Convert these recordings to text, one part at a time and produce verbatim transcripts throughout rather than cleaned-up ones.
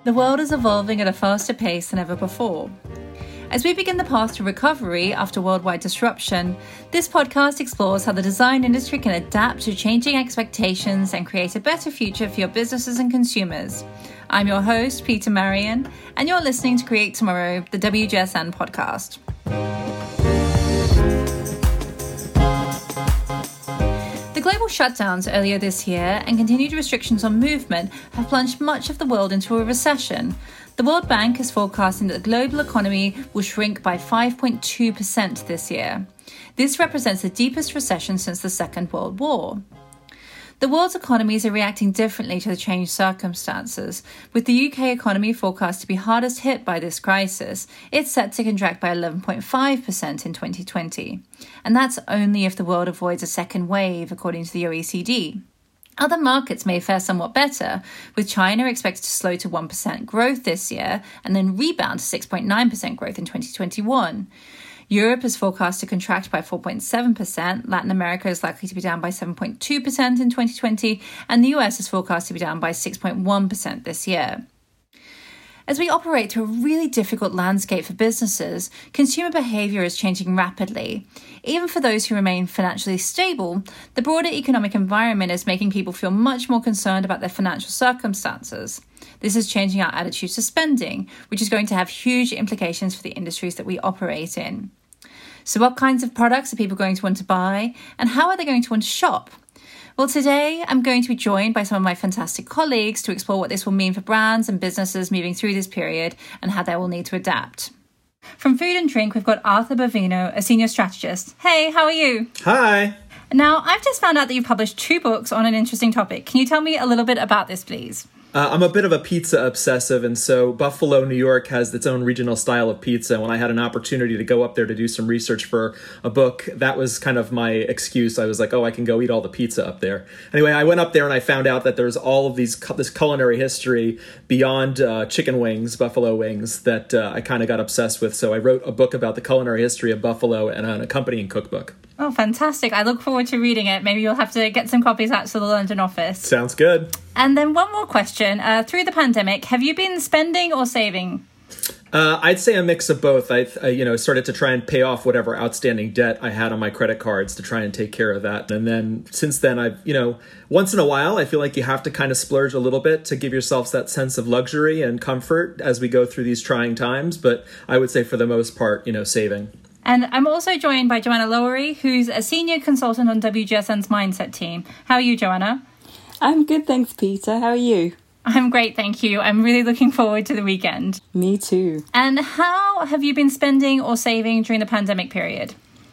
The world is evolving at a faster pace than ever before. As we begin the path to recovery after worldwide disruption, this podcast explores how the design industry can adapt to changing expectations and create a better future for your businesses and consumers. I'm your host, Peter Marion, and you're listening to Create Tomorrow, the W G S N podcast. The global shutdowns earlier this year and continued restrictions on movement have plunged much of the world into a recession. The World Bank is forecasting that the global economy will shrink by five point two percent this year. This represents the deepest recession since the Second World War. The world's economies are reacting differently to the changed circumstances. With the U K economy forecast to be hardest hit by this crisis, it's set to contract by eleven point five percent in twenty twenty. And that's only if the world avoids a second wave, according to the O E C D. Other markets may fare somewhat better, with China expected to slow to one percent growth this year and then rebound to six point nine percent growth in twenty twenty-one. Europe is forecast to contract by four point seven percent, Latin America is likely to be down by seven point two percent in twenty twenty, and the U S is forecast to be down by six point one percent this year. As we operate through a really difficult landscape for businesses, consumer behaviour is changing rapidly. Even for those who remain financially stable, the broader economic environment is making people feel much more concerned about their financial circumstances. This is changing our attitudes to spending, which is going to have huge implications for the industries that we operate in. So what kinds of products are people going to want to buy, and how are they going to want to shop? Well, today I'm going to be joined by some of my fantastic colleagues to explore what this will mean for brands and businesses moving through this period and how they will need to adapt. From Food and Drink, we've got Arthur Bovino, a senior strategist. Hey, how are you? Hi. Now, I've just found out that you've published two books on an interesting topic. Can you tell me a little bit about this, please? Uh, I'm a bit of a pizza obsessive, and so Buffalo, New York has its own regional style of pizza. When I had an opportunity to go up there to do some research for a book, that was kind of my excuse. I was like, oh, I can go eat all the pizza up there. Anyway, I went up there and I found out that there's all of these this culinary history beyond uh, chicken wings, buffalo wings, that uh, I kind of got obsessed with. So I wrote a book about the culinary history of Buffalo and an accompanying cookbook. Oh, fantastic. I look forward to reading it. Maybe you'll have to get some copies out to the London office. Sounds good. And then one more question. Uh, through the pandemic, have you been spending or saving? Uh, I'd say a mix of both. I, uh, you know, started to try and pay off whatever outstanding debt I had on my credit cards to try and take care of that. And then since then, I've, you know, once in a while, I feel like you have to kind of splurge a little bit to give yourself that sense of luxury and comfort as we go through these trying times. But I would say for the most part, you know, saving. And I'm also joined by Joanna Lowery, who's a senior consultant on W G S N's Mindset team. How are you, Joanna? I'm good, thanks, Peter. How are you? I'm great, thank you. I'm really looking forward to the weekend. Me too. And how have you been spending or saving during the pandemic period?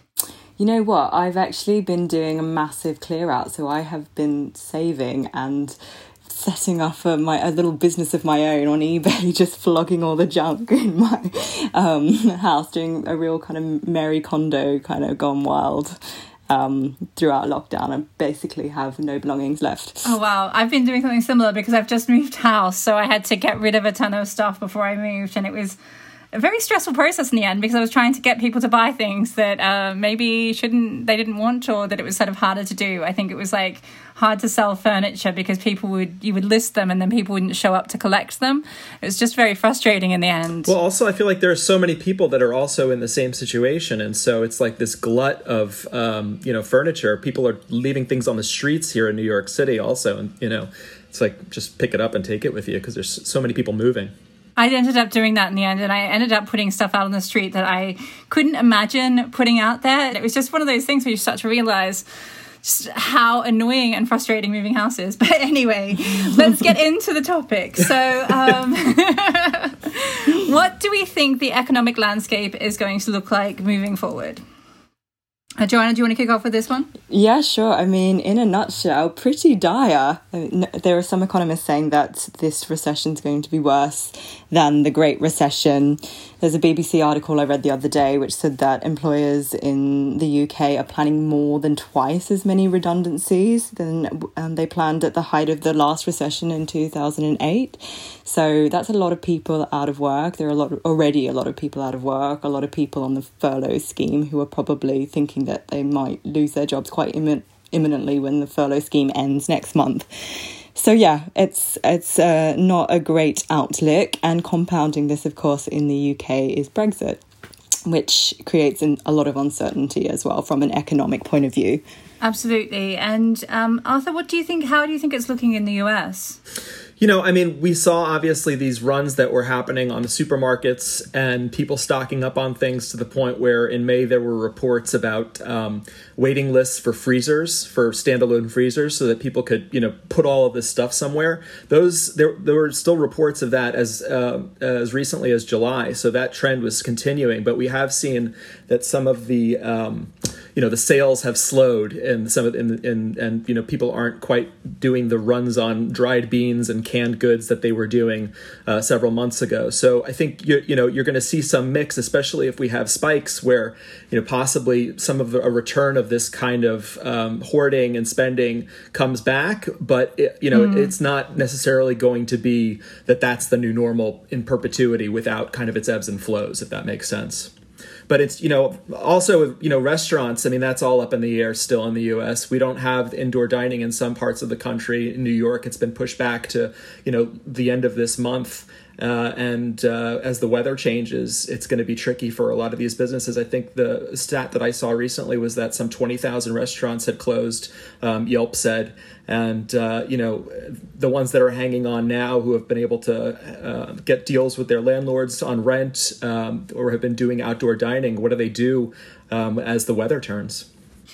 You know what? I've actually been doing a massive clear out. So I have been saving and setting up a, my, a little business of my own on eBay, just flogging all the junk in my um, house, doing a real kind of Mary Kondo kind of gone wild um, throughout lockdown. I basically have no belongings left. Oh, wow. I've been doing something similar because I've just moved house. So I had to get rid of a ton of stuff before I moved. And it was a very stressful process in the end because I was trying to get people to buy things that uh, maybe shouldn't, they didn't want, or that it was sort of harder to do. I think it was like hard to sell furniture because people would, you would list them and then people wouldn't show up to collect them. It was just very frustrating in the end. Well, also, I feel like there are so many people that are also in the same situation. And so it's like this glut of, um, you know, furniture. People are leaving things on the streets here in New York City also. And, you know, it's like, just pick it up and take it with you because there's so many people moving. I ended up doing that in the end, and I ended up putting stuff out on the street that I couldn't imagine putting out there. It was just one of those things where you start to realize just how annoying and frustrating moving house is. But anyway, let's get into the topic. So um, what do we think the economic landscape is going to look like moving forward? Uh, Joanna, do you want to kick off with this one? Yeah, sure. I mean, in a nutshell, pretty dire. I mean, there are some economists saying that this recession is going to be worse than the Great Recession. There's a B B C article I read the other day which said that employers in the U K are planning more than twice as many redundancies than um, they planned at the height of the last recession in two thousand eight. So that's a lot of people out of work. There are a lot of, already a lot of people out of work, a lot of people on the furlough scheme who are probably thinking that they might lose their jobs quite immin- imminently when the furlough scheme ends next month. So yeah, it's it's uh, not a great outlook, and compounding this, of course, in the U K is Brexit, which creates an, a lot of uncertainty as well from an economic point of view. Absolutely. And um, Arthur, what do you think? How do you think it's looking in the U S? You know, I mean, we saw obviously these runs that were happening on the supermarkets and people stocking up on things to the point where in May there were reports about um, waiting lists for freezers, for standalone freezers, so that people could, you know, put all of this stuff somewhere. Those there there were still reports of that as uh, as recently as July, so that trend was continuing. But we have seen that some of the um, you know the sales have slowed, and some of in and and you know people aren't quite doing the runs on dried beans and canned goods that they were doing uh, several months ago. So I think you you know you're going to see some mix, especially if we have spikes where you know possibly some of the, a return of this kind of um, hoarding and spending comes back, but it, you know mm. it's not necessarily going to be that that's the new normal in perpetuity without kind of its ebbs and flows, if that makes sense. But it's, you know, also, you know, restaurants, I mean, that's all up in the air still in the U S. We don't have indoor dining in some parts of the country. In New York, it's been pushed back to, you know, the end of this month. Uh, and uh, as the weather changes, it's going to be tricky for a lot of these businesses. I think the stat that I saw recently was that some twenty thousand restaurants had closed, um, Yelp said. And, uh, you know, the ones that are hanging on now who have been able to uh, get deals with their landlords on rent um, or have been doing outdoor dining, what do they do um, as the weather turns?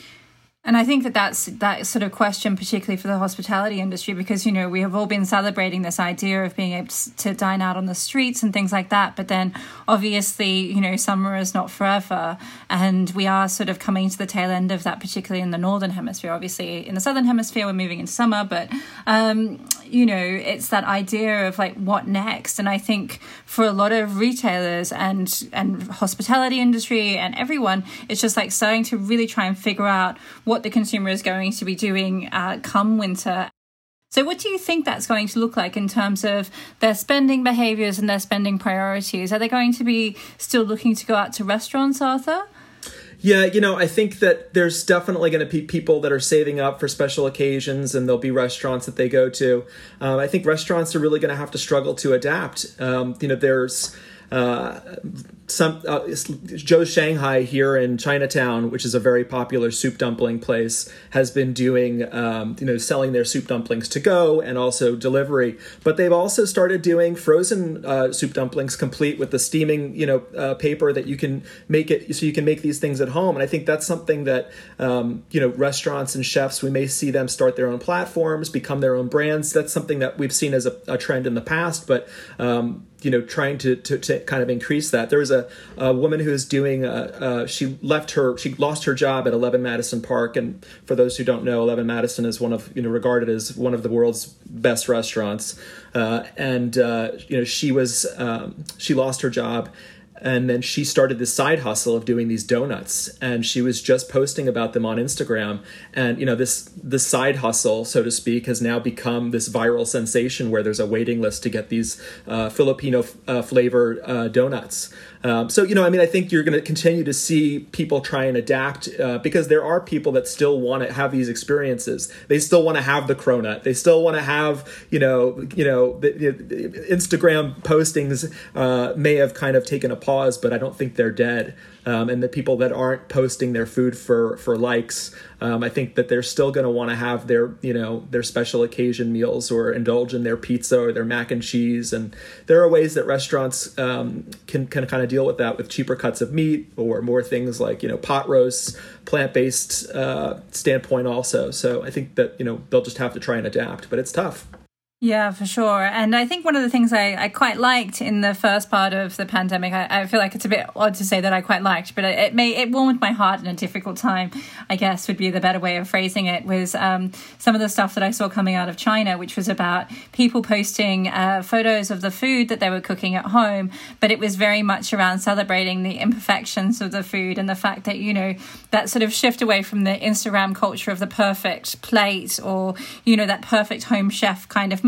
And I think that that's that sort of question, particularly for the hospitality industry, because, you know, we have all been celebrating this idea of being able to dine out on the streets and things like that. But then obviously, you know, summer is not forever. And we are sort of coming to the tail end of that, particularly in the northern hemisphere. Obviously, in the southern hemisphere, we're moving into summer. But, um, you know, it's that idea of like, what next? And I think for a lot of retailers and, and hospitality industry and everyone, it's just like starting to really try and figure out what the consumer is going to be doing uh, come winter. So what do you think that's going to look like in terms of their spending behaviours and their spending priorities? Are they going to be still looking to go out to restaurants, Arthur? Yeah, you know, I think that there's definitely going to be people that are saving up for special occasions, and there'll be restaurants that they go to. Um, I think restaurants are really going to have to struggle to adapt. Um, you know, there's... Uh, some uh, Joe's Shanghai here in Chinatown, which is a very popular soup dumpling place, has been doing, um, you know, selling their soup dumplings to go and also delivery. But they've also started doing frozen uh, soup dumplings, complete with the steaming, you know, uh, paper that you can make it so you can make these things at home. And I think that's something that, um, you know, restaurants and chefs, we may see them start their own platforms, become their own brands. That's something that we've seen as a, a trend in the past, but um, you know, trying to, to, to kind of increase that. There was a, a woman who is doing, uh, uh, she left her, she lost her job at eleven Madison Park. And for those who don't know, eleven Madison is one of, you know, regarded as one of the world's best restaurants. Uh, and, uh, you know, she was, um, she lost her job. And then she started this side hustle of doing these donuts, and she was just posting about them on Instagram. And, you know, this this side hustle, so to speak, has now become this viral sensation where there's a waiting list to get these uh, Filipino uh, flavored uh, donuts. Um, so, you know, I mean, I think you're going to continue to see people try and adapt uh, because there are people that still want to have these experiences. They still want to have the cronut. They still want to have, you know, you know, the, the Instagram postings uh, may have kind of taken a pause, but I don't think they're dead. Um, and the people that aren't posting their food for for likes, um, I think that they're still going to want to have their, you know, their special occasion meals or indulge in their pizza or their mac and cheese. And there are ways that restaurants um, can can kind of deal with that with cheaper cuts of meat or more things like, you know, pot roasts, plant-based uh, standpoint also. So I think that, you know, they'll just have to try and adapt, but it's tough. Yeah, for sure. And I think one of the things I, I quite liked in the first part of the pandemic, I, I feel like it's a bit odd to say that I quite liked, but it, it may it warmed my heart in a difficult time, I guess would be the better way of phrasing it, was um, some of the stuff that I saw coming out of China, which was about people posting uh, photos of the food that they were cooking at home, but it was very much around celebrating the imperfections of the food and the fact that, you know, that sort of shift away from the Instagram culture of the perfect plate or, you know, that perfect home chef kind of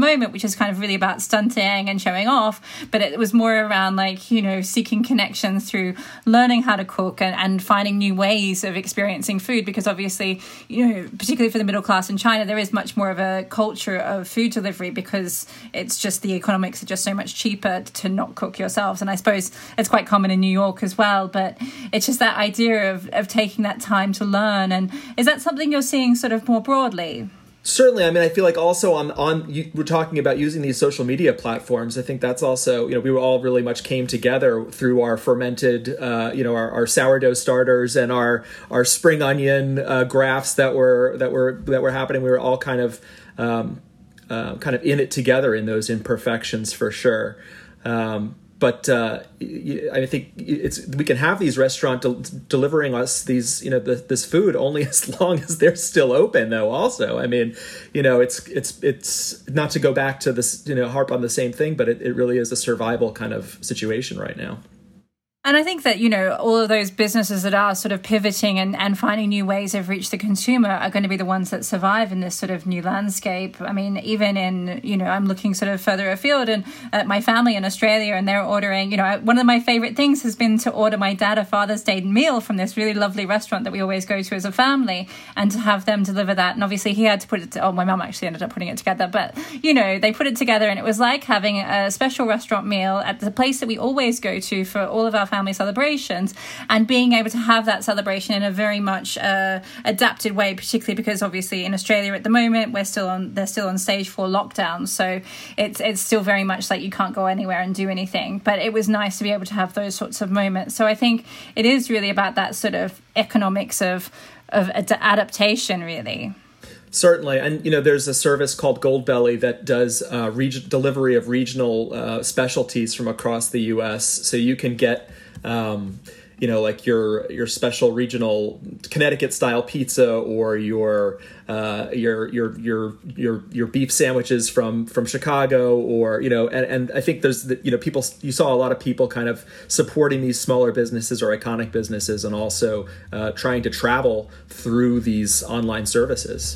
moment, which is kind of really about stunting and showing off, but it was more around like, you know, seeking connections through learning how to cook and, and finding new ways of experiencing food, because obviously, you know, particularly for the middle class in China, there is much more of a culture of food delivery because it's just the economics are just so much cheaper to not cook yourselves. And I suppose it's quite common in New York as well, but it's just that idea of, of taking that time to learn. And is that something you're seeing sort of more broadly? Certainly. I mean, I feel like also on, on you, we're talking about using these social media platforms. I think that's also, you know, we were all really much came together through our fermented, uh, you know, our, our sourdough starters and our our spring onion uh, grafts that were that were that were happening. We were all kind of um, uh, kind of in it together in those imperfections for sure. Um, But uh, I think it's we can have these restaurants de- delivering us these, you know, the, this food only as long as they're still open, though. Also, I mean, you know, it's it's it's not to go back to this, you know, harp on the same thing, but it, it really is a survival kind of situation right now. And I think that, you know, all of those businesses that are sort of pivoting and, and finding new ways of reach the consumer are going to be the ones that survive in this sort of new landscape. I mean, even in, you know, I'm looking sort of further afield and at my family in Australia, and they're ordering, you know, one of my favorite things has been to order my dad a Father's Day meal from this really lovely restaurant that we always go to as a family, and to have them deliver that. And obviously he had to put it, to, oh, my mum actually ended up putting it together, but, you know, they put it together and it was like having a special restaurant meal at the place that we always go to for all of our family celebrations, and being able to have that celebration in a very much uh, adapted way, particularly because obviously in Australia at the moment we're still on they're still on stage four lockdown, so it's it's still very much like you can't go anywhere and do anything. But it was nice to be able to have those sorts of moments. So I think it is really about that sort of economics of of ad- adaptation, really. Certainly. And, you know, there's a service called Goldbelly that does uh, reg- delivery of regional uh, specialties from across the U S. So you can get, um, you know, like your your special regional Connecticut style pizza, or your uh, your your your your your beef sandwiches from from Chicago, or, you know, and, and I think there's the, you know, people, you saw a lot of people kind of supporting these smaller businesses or iconic businesses, and also uh, trying to travel through these online services.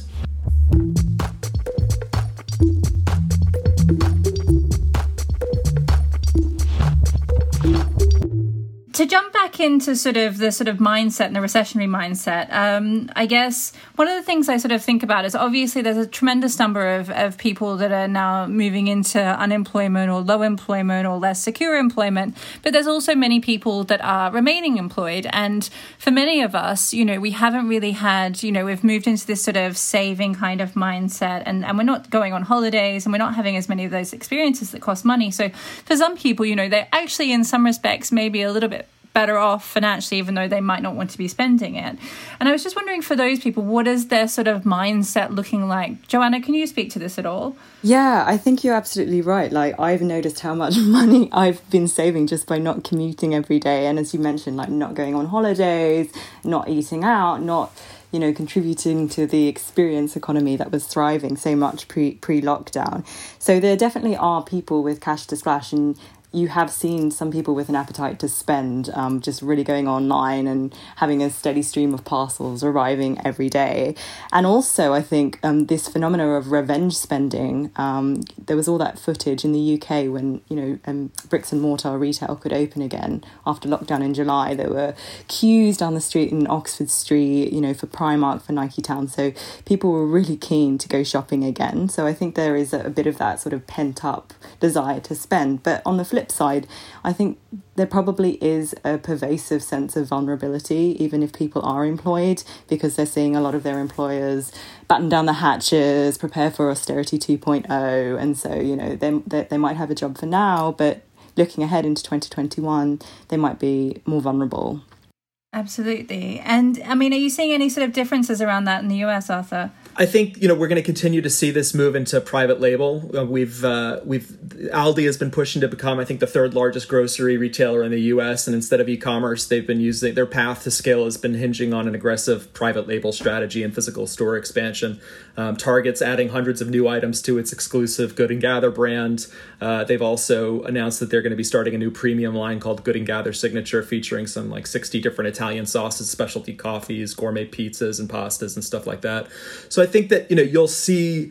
To jump back into sort of the sort of mindset and the recessionary mindset, um, I guess one of the things I sort of think about is obviously there's a tremendous number of, of people that are now moving into unemployment or low employment or less secure employment, but there's also many people that are remaining employed. And for many of us, you know, we haven't really had, you know, we've moved into this sort of saving kind of mindset, and, and we're not going on holidays, and we're not having as many of those experiences that cost money. So for some people, you know, they're actually in some respects maybe a little bit better off financially, even though they might not want to be spending it. And I was just wondering, for those people, what is their sort of mindset looking like? Joanna, can you speak to this at all? Yeah, I think you're absolutely right. Like, I've noticed how much money I've been saving just by not commuting every day. And as you mentioned, like not going on holidays, not eating out, not, you know, contributing to the experience economy that was thriving so much pre pre-lockdown. So there definitely are people with cash to splash, and you have seen some people with an appetite to spend, um, just really going online and having a steady stream of parcels arriving every day. And also, I think um, this phenomena of revenge spending, um, there was all that footage in the U K when, you know, um, bricks and mortar retail could open again after lockdown in July. There were queues down the street in Oxford Street, you know, for Primark, for Nike Town. So people were really keen to go shopping again. So I think there is a, a bit of that sort of pent up desire to spend. But on the flip side, I think there probably is a pervasive sense of vulnerability, even if people are employed, because they're seeing a lot of their employers batten down the hatches, prepare for austerity two point oh. And so, you know, they, they, they might have a job for now, but looking ahead into twenty twenty-one, they might be more vulnerable. Absolutely. And I mean, are you seeing any sort of differences around that in the U S, Arthur? I think, you know, we're going to continue to see this move into private label. Uh, we've uh, we've Aldi has been pushing to become, I think, the third largest grocery retailer in the U S. And instead of e-commerce, they've been using their path to scale has been hinging on an aggressive private label strategy and physical store expansion. Um, Target's adding hundreds of new items to its exclusive Good and Gather brand. Uh, they've also announced that they're going to be starting a new premium line called Good and Gather Signature, featuring some like sixty different Italian sauces, specialty coffees, gourmet pizzas and pastas and stuff like that. So I think that, you know, you'll see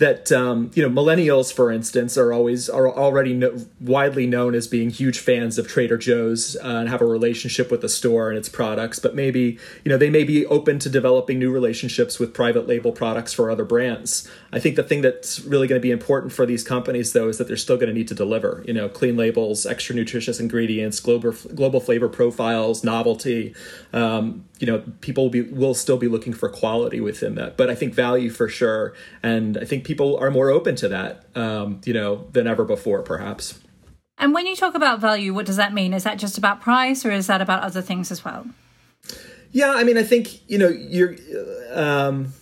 that um, you know, millennials, for instance, are always are already no, widely known as being huge fans of Trader Joe's uh, and have a relationship with the store and its products. But maybe, you know, they may be open to developing new relationships with private label products for other brands. I think the thing that's really going to be important for these companies, though, is that they're still going to need to deliver. You know, clean labels, extra nutritious ingredients, global global flavor profiles, novelty. Um, you know, people will, be, will still be looking for quality within that. But I think value for sure. And I think people are more open to that, um, you know, than ever before, perhaps. And when you talk about value, what does that mean? Is that just about price, or is that about other things as well? Yeah, I mean, I think, you know, you're... Um,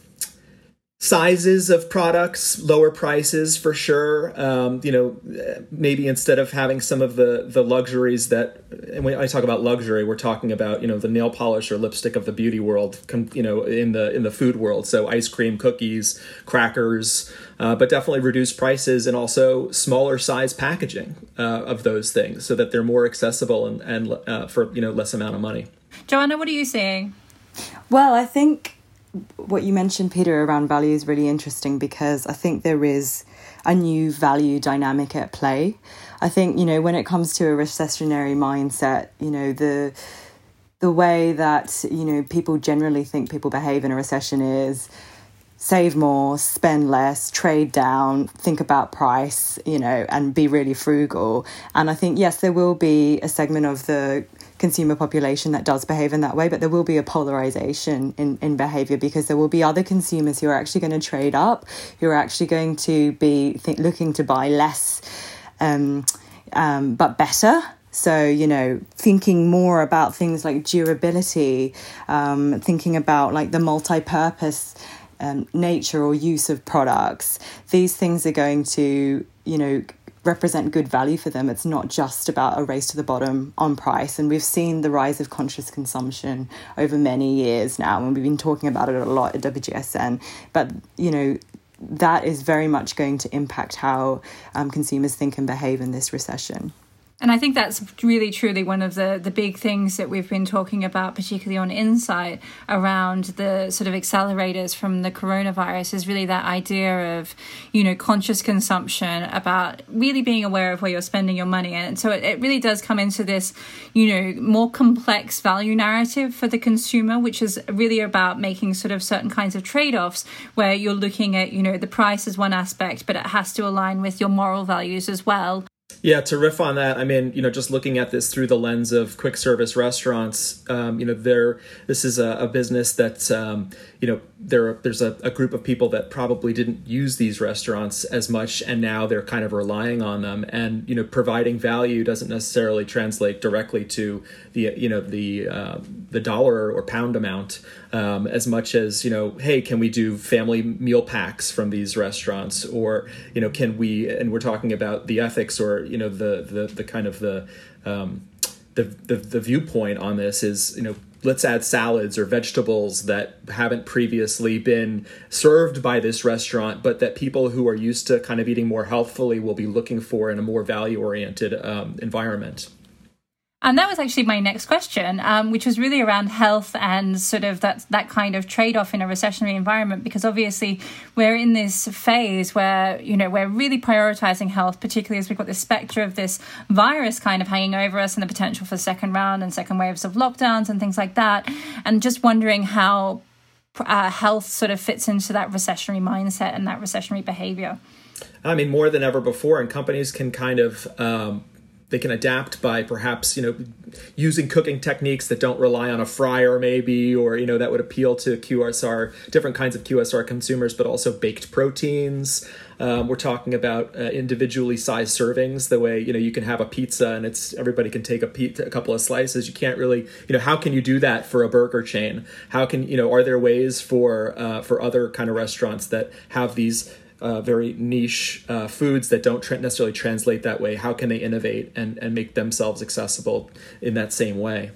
sizes of products, lower prices for sure. Um, you know, maybe instead of having some of the the luxuries that, and when I talk about luxury, we're talking about, you know, the nail polish or lipstick of the beauty world, you know, in the in the food world. So ice cream, cookies, crackers, uh, but definitely reduced prices and also smaller size packaging uh, of those things so that they're more accessible and, and uh, for, you know, less amount of money. Joanna, what are you seeing? Well, I think what you mentioned, Peter, around value is really interesting because I think there is a new value dynamic at play. I think, you know, when it comes to a recessionary mindset, you know, the the way that, you know, people generally think people behave in a recession is save more, spend less, trade down, think about price, you know, and be really frugal. And I think, yes, there will be a segment of the consumer population that does behave in that way, but there will be a polarization in, in behavior because there will be other consumers who are actually going to trade up, who are actually going to be th- looking to buy less, um, um, but better. So, you know, thinking more about things like durability, um, thinking about like the multi-purpose um, nature or use of products. These things are going to, you know, represent good value for them. It's not just about a race to the bottom on price. And we've seen the rise of conscious consumption over many years now, and we've been talking about it a lot at W G S N. But, you know, that is very much going to impact how um, consumers think and behave in this recession. And I think that's really, truly one of the, the big things that we've been talking about, particularly on Insight, around the sort of accelerators from the coronavirus, is really that idea of, you know, conscious consumption, about really being aware of where you're spending your money. And so it, it really does come into this, you know, more complex value narrative for the consumer, which is really about making sort of certain kinds of trade-offs where you're looking at, you know, the price as one aspect, but it has to align with your moral values as well. Yeah, to riff on that, I mean, you know, just looking at this through the lens of quick service restaurants, um, you know, there, this is a, a business that, um, you know, there there's a, a group of people that probably didn't use these restaurants as much, and now they're kind of relying on them. And, you know, providing value doesn't necessarily translate directly to the, you know, the uh, the dollar or pound amount, um, as much as, you know, hey, can we do family meal packs from these restaurants? Or, you know, can we, and we're talking about the ethics or, you know, the the the kind of the um, the, the the viewpoint on this is, you know, let's add salads or vegetables that haven't previously been served by this restaurant, but that people who are used to kind of eating more healthfully will be looking for in a more value-oriented um, environment. And that was actually my next question, um, which was really around health and sort of that that kind of trade-off in a recessionary environment, because obviously we're in this phase where, you know, we're really prioritizing health, particularly as we've got this spectre of this virus kind of hanging over us and the potential for second round and second waves of lockdowns and things like that. And just wondering how uh, health sort of fits into that recessionary mindset and that recessionary behavior. I mean, more than ever before, and companies can kind of... Um, They can adapt by perhaps, you know, using cooking techniques that don't rely on a fryer maybe, or, you know, that would appeal to Q S R, different kinds of Q S R consumers, but also baked proteins. Um, we're talking about uh, individually sized servings, the way, you know, you can have a pizza and it's everybody can take a, pe- a couple of slices. You can't really, you know, how can you do that for a burger chain? How can, you know, are there ways for uh, for other kind of restaurants that have these Uh, very niche uh, foods that don't tra- necessarily translate that way? How can they innovate and, and make themselves accessible in that same way?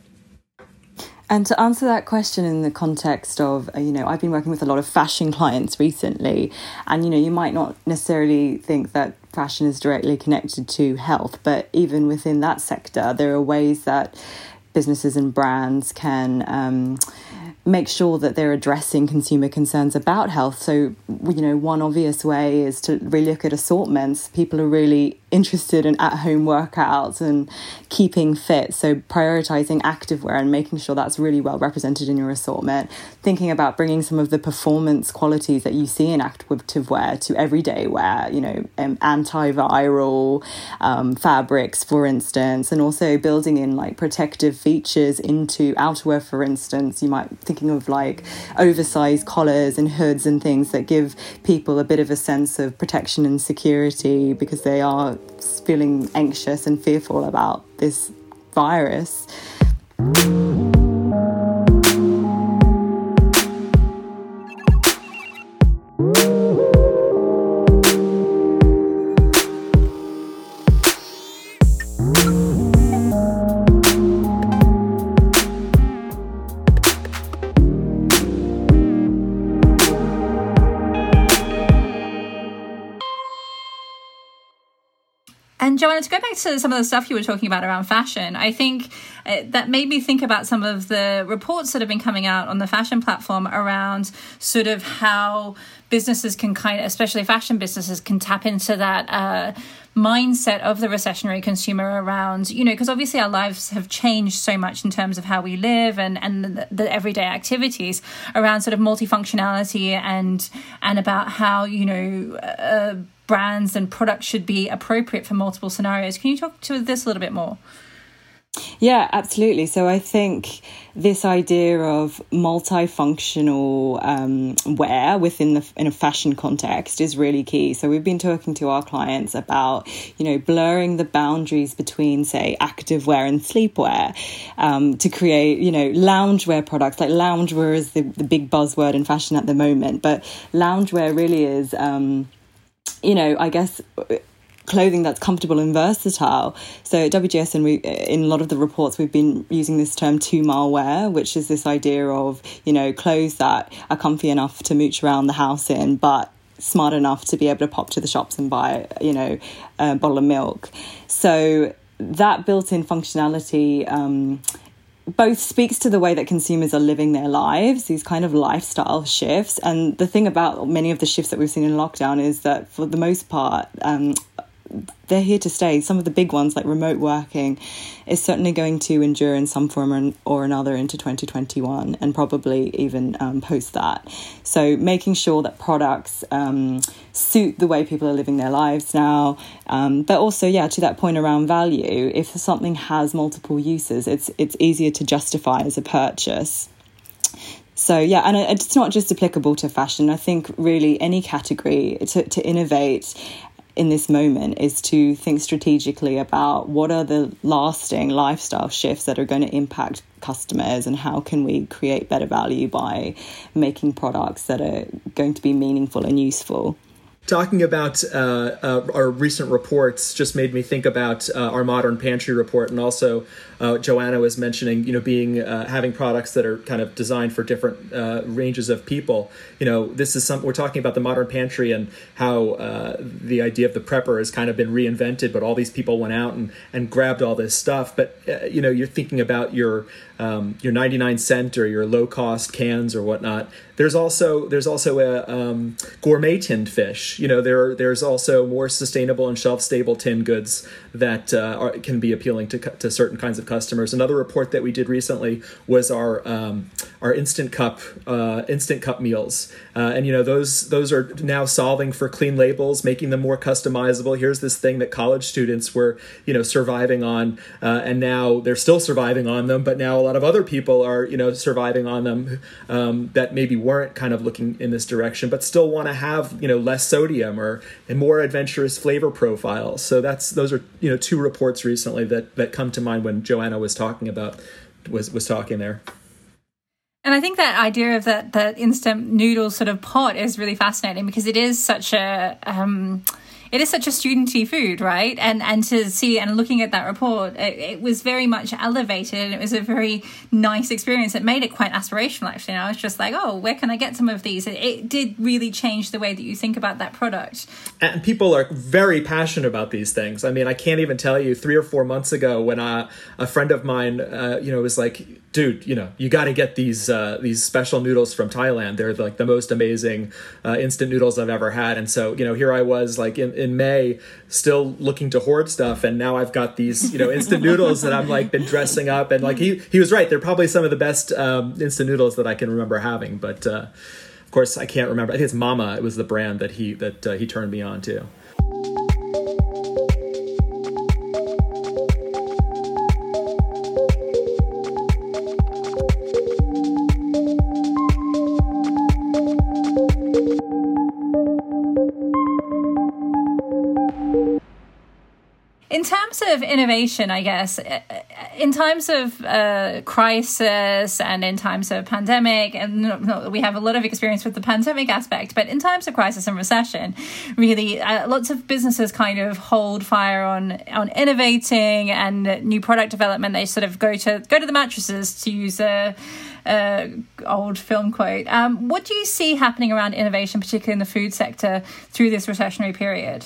And to answer that question in the context of, uh, you know, I've been working with a lot of fashion clients recently, and, you know, you might not necessarily think that fashion is directly connected to health, but even within that sector, there are ways that businesses and brands can um, make sure that they're addressing consumer concerns about health. So, you know, one obvious way is to really look at assortments. People are really interested in at-home workouts and keeping fit. So prioritizing activewear and making sure that's really well represented in your assortment. Thinking about bringing some of the performance qualities that you see in activewear to everyday wear, you know, um, antiviral um, fabrics, for instance, and also building in like protective features into outerwear, for instance. You might be thinking of like oversized collars and hoods and things that give people a bit of a sense of protection and security because they are feeling anxious and fearful about this virus. And Joanna, to go back to some of the stuff you were talking about around fashion, I think uh, that made me think about some of the reports that have been coming out on the fashion platform around sort of how businesses can kind of, especially fashion businesses, can tap into that uh, mindset of the recessionary consumer around, you know, because obviously our lives have changed so much in terms of how we live and, and the, the everyday activities around sort of multifunctionality and, and about how, you know, uh, brands and products should be appropriate for multiple scenarios. Can you talk to this a little bit more? Yeah, absolutely. So I think this idea of multifunctional um, wear within the in a fashion context is really key. So we've been talking to our clients about, you know, blurring the boundaries between, say, activewear and sleepwear um, to create, you know, loungewear products. Like loungewear is the, the big buzzword in fashion at the moment, but loungewear really is, um, you know, I guess clothing that's comfortable and versatile. So at W G S, and we, in a lot of the reports, we've been using this term two-mile wear, which is this idea of, you know, clothes that are comfy enough to mooch around the house in, but smart enough to be able to pop to the shops and buy, you know, a bottle of milk. So that built-in functionality um, both speaks to the way that consumers are living their lives, these kind of lifestyle shifts. And the thing about many of the shifts that we've seen in lockdown is that for the most part, um, they're here to stay. Some of the big ones like remote working is certainly going to endure in some form or another into twenty twenty-one and probably even um, post that. So making sure that products um, suit the way people are living their lives now. Um, but also, yeah, to that point around value, if something has multiple uses, it's it's easier to justify as a purchase. So, yeah, and it's not just applicable to fashion. I think really any category to, to innovate in this moment is to think strategically about what are the lasting lifestyle shifts that are going to impact customers and how can we create better value by making products that are going to be meaningful and useful. Talking about uh, uh, our recent reports just made me think about uh, our Modern Pantry report, and also uh, Joanna was mentioning, you know, being uh, having products that are kind of designed for different uh, ranges of people. You know, this is some we're talking about the Modern Pantry and how uh, the idea of the prepper has kind of been reinvented, but all these people went out and, and grabbed all this stuff. But uh, you know, you're thinking about your um, your ninety-nine cent or your low cost cans or whatnot. There's also there's also a um, gourmet tinned fish. You know, there there's also more sustainable and shelf stable tinned goods that uh, are, can be appealing to to certain kinds of customers. Another report that we did recently was our um, our instant cup uh, instant cup meals, uh, and you know those those are now solving for clean labels, making them more customizable. Here's this thing that college students were you know surviving on, uh, and now they're still surviving on them, but now a lot of other people are you know surviving on them um, that maybe weren't kind of looking in this direction, but still want to have you know less sodium or and more adventurous flavor profiles. So that's those are you know two reports recently that that come to mind when Joanna was talking about was was talking there. And I think that idea of that that instant noodle sort of pot is really fascinating because it is such a um, it is such a studenty food, right? And and to see and looking at that report, it, it was very much elevated, and it was a very nice experience. It made it quite aspirational, actually. And I was just like, oh, where can I get some of these? It, it did really change the way that you think about that product. And people are very passionate about these things. I mean, I can't even tell you, three or four months ago when uh, a friend of mine, uh, you know, was like, dude, you know, you got to get these uh, these special noodles from Thailand. They're like the most amazing uh, instant noodles I've ever had. And so, you know, here I was like in, in May still looking to hoard stuff. And now I've got these, you know, instant noodles that I'm like been dressing up. And like he, he was right. They're probably some of the best um, instant noodles that I can remember having. But uh, of course, I can't remember. I think it's Mama. It was the brand that he that uh, he turned me on to. In terms of innovation, I guess, in times of uh, crisis and in times of pandemic, and no, no, we have a lot of experience with the pandemic aspect, but in times of crisis and recession, really, uh, lots of businesses kind of hold fire on on innovating and new product development. They sort of go to go to the mattresses, to use a uh, old film quote. Um, what do you see happening around innovation, particularly in the food sector, through this recessionary period?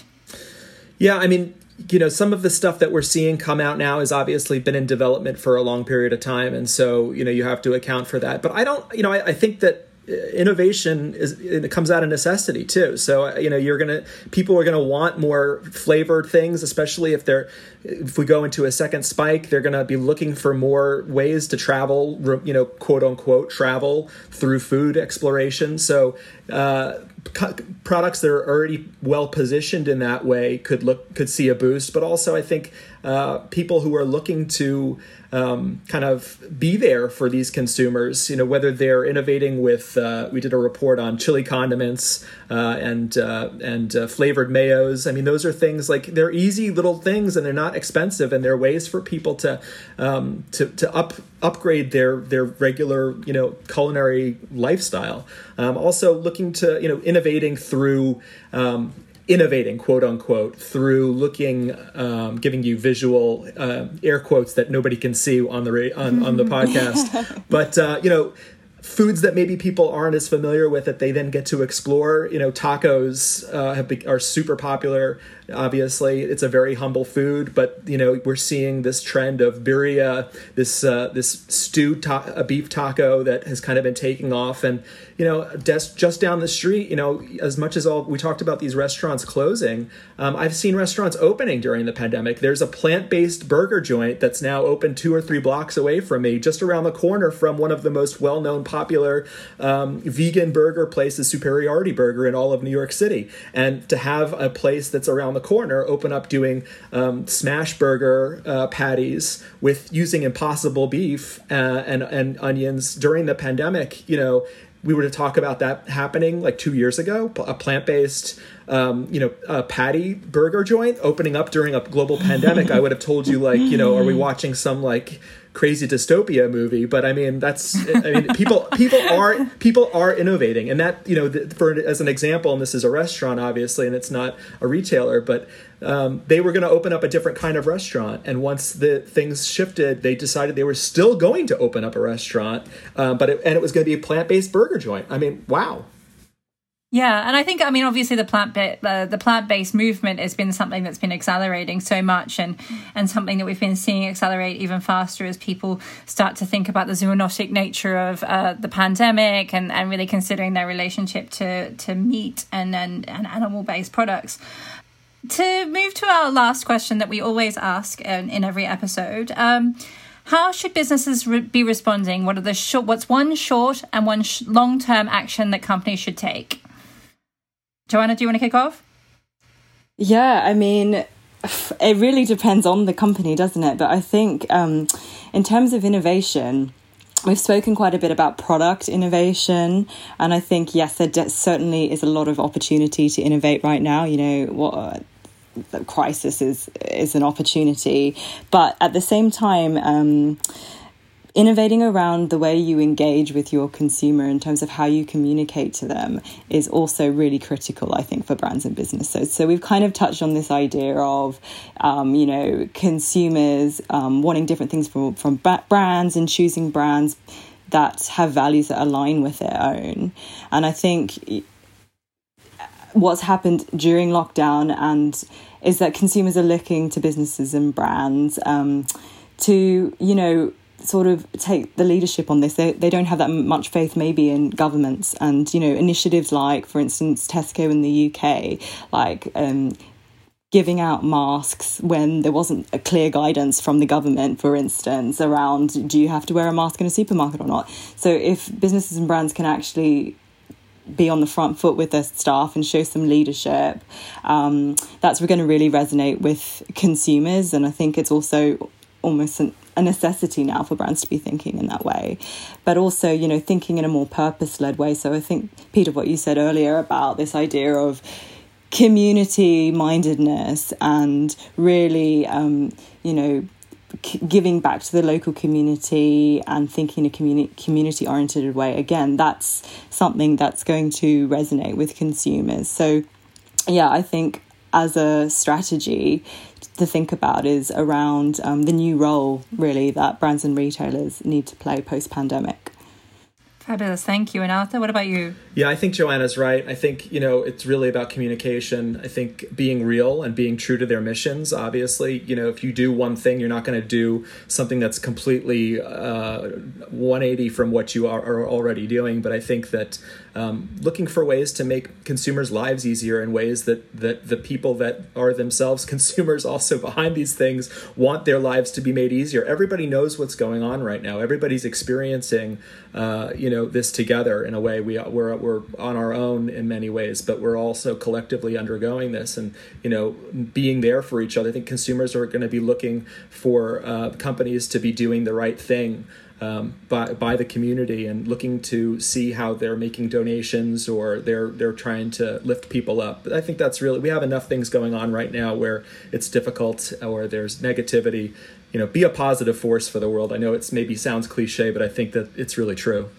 Yeah, I mean, you know, some of the stuff that we're seeing come out now has obviously been in development for a long period of time. And so, you know, you have to account for that. But I don't, you know, I, I think that innovation is, it comes out of necessity too. So, you know, you're going to, people are going to want more flavored things, especially if they're, if we go into a second spike, they're going to be looking for more ways to travel, you know, quote unquote, travel through food exploration. So, uh, products that are already well positioned in that way could look could see a boost, but also I think uh, people who are looking to um, kind of be there for these consumers, you know, whether they're innovating with, uh, we did a report on chili condiments uh, and uh, and uh, flavored mayos. I mean, those are things like they're easy little things and they're not expensive, and they're ways for people to um, to to up upgrade their their regular, you know, culinary lifestyle. Um, also looking to, you know, innovating through um, innovating, quote unquote, through looking, um, giving you visual uh, air quotes that nobody can see on the ra- on, on the podcast. But, uh, you know, foods that maybe people aren't as familiar with that they then get to explore. You know, tacos uh, have be- are super popular. Obviously, it's a very humble food, but you know, we're seeing this trend of birria, this uh, this stewed ta- a beef taco that has kind of been taking off. And you know, des- just down the street, you know, as much as all we talked about these restaurants closing, um, I've seen restaurants opening during the pandemic. There's a plant-based burger joint that's now open two or three blocks away from me, just around the corner from one of the most well-known, popular um, vegan burger places, Superiority Burger, in all of New York City. And to have a place that's around the corner open up doing um, smash burger uh, patties with using Impossible beef uh, and and onions during the pandemic, you know, we were to talk about that happening like two years ago, a plant-based, um, you know, a patty burger joint opening up during a global pandemic. I would have told you, like, you know, are we watching some like crazy dystopia movie? But I mean, that's, I mean, people, people are, people are innovating, and that, you know, the, for as an example, and this is a restaurant, obviously, and it's not a retailer, but um, they were going to open up a different kind of restaurant, and once the things shifted, they decided they were still going to open up a restaurant, um, but it, and it was going to be a plant-based burger joint. I mean, wow. Yeah, and I think, I mean, obviously the plant ba- uh, the plant-based movement has been something that's been accelerating so much, and, and something that we've been seeing accelerate even faster as people start to think about the zoonotic nature of uh, the pandemic and, and really considering their relationship to, to meat and, and, and animal-based products. To move to our last question that we always ask in, in every episode, um, how should businesses re- be responding? What are the short, what's one short and one sh- long-term action that companies should take? Joanna, do you want to kick off? Yeah, I mean, it really depends on the company, doesn't it? But I think um, in terms of innovation, we've spoken quite a bit about product innovation. And I think, yes, there de- certainly is a lot of opportunity to innovate right now. You know, what uh, the crisis is, is an opportunity. But at the same time, um, innovating around the way you engage with your consumer in terms of how you communicate to them is also really critical, I think, for brands and businesses. So we've kind of touched on this idea of, um, you know, consumers um, wanting different things from, from brands and choosing brands that have values that align with their own. And I think what's happened during lockdown and is that consumers are looking to businesses and brands um, to, you know, sort of take the leadership on this. They they don't have that much faith maybe in governments and, you know, initiatives like, for instance, Tesco in the U K, like um, giving out masks when there wasn't a clear guidance from the government, for instance, around do you have to wear a mask in a supermarket or not. So if businesses and brands can actually be on the front foot with their staff and show some leadership, um, that's going to really resonate with consumers. And I think it's also almost an, a necessity now for brands to be thinking in that way, but also, you know, thinking in a more purpose-led way. So I think, Peter, what you said earlier about this idea of community mindedness and really, um, you know, c- giving back to the local community and thinking in a communi- community oriented way, again, that's something that's going to resonate with consumers. So yeah, I think as a strategy to think about is around um, the new role, really, that brands and retailers need to play post-pandemic. Fabulous. Thank you. And Arthur, what about you? Yeah, I think Joanna's right. I think, you know, it's really about communication. I think being real and being true to their missions. Obviously, you know, if you do one thing, you're not going to do something that's completely uh, one eighty from what you are, are already doing. But I think that um, looking for ways to make consumers' lives easier in ways that, that the people that are themselves consumers also behind these things want their lives to be made easier. Everybody knows what's going on right now. Everybody's experiencing, uh, you know, this together in a way. We we're we're on our own in many ways, but we're also collectively undergoing this, and you know, being there for each other. I think consumers are going to be looking for uh, companies to be doing the right thing um, by by the community, and looking to see how they're making donations or they're they're trying to lift people up. But I think that's really, we have enough things going on right now where it's difficult or there's negativity. You know, be a positive force for the world. I know it's maybe sounds cliche, but I think that it's really true.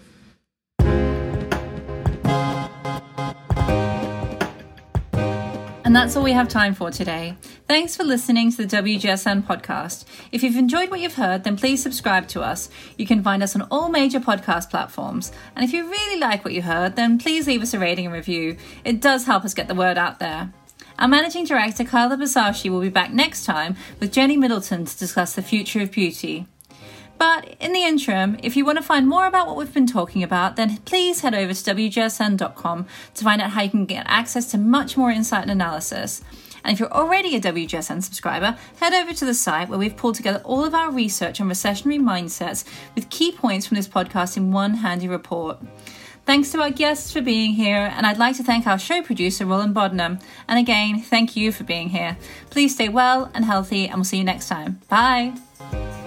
And that's all we have time for today. Thanks for listening to the W G S N podcast. If you've enjoyed what you've heard, then please subscribe to us. You can find us on all major podcast platforms. And if you really like what you heard, then please leave us a rating and review. It does help us get the word out there. Our managing director, Carla Basashi, will be back next time with Jenny Middleton to discuss the future of beauty. But in the interim, if you want to find more about what we've been talking about, then please head over to W G S N dot com to find out how you can get access to much more insight and analysis. And if you're already a W G S N subscriber, head over to the site where we've pulled together all of our research on recessionary mindsets with key points from this podcast in one handy report. Thanks to our guests for being here, and I'd like to thank our show producer, Roland Bodnam. And again, thank you for being here. Please stay well and healthy, and we'll see you next time. Bye!